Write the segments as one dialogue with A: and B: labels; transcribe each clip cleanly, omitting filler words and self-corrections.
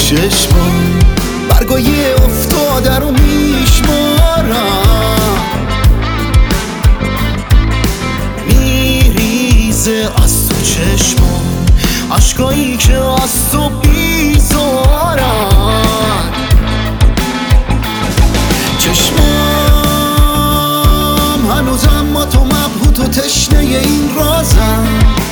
A: چشمان برگای افتاده رو میشمارم، میریزه از تو چشمان عشقایی که از تو بیزارن. چشمام هنوزم با تو مبهوت و تشنه این رازم،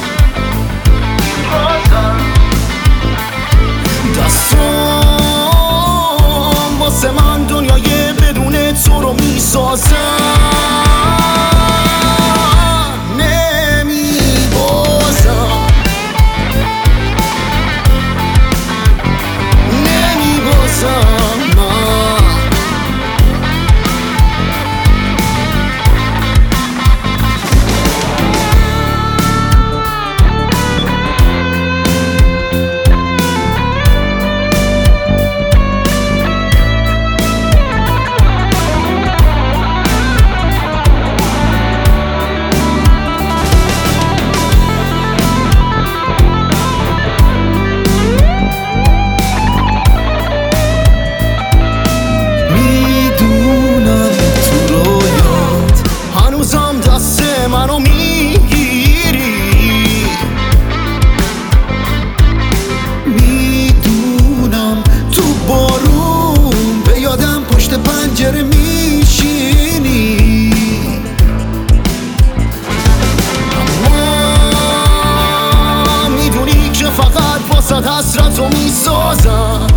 A: دستام واسه من دنیای بدون تو رو میسازن. منو میگیری، میدونم تو بارون به یادم پشت پنجره میشینی، اما میدونی که فقط واسه حسرت رو میسازم.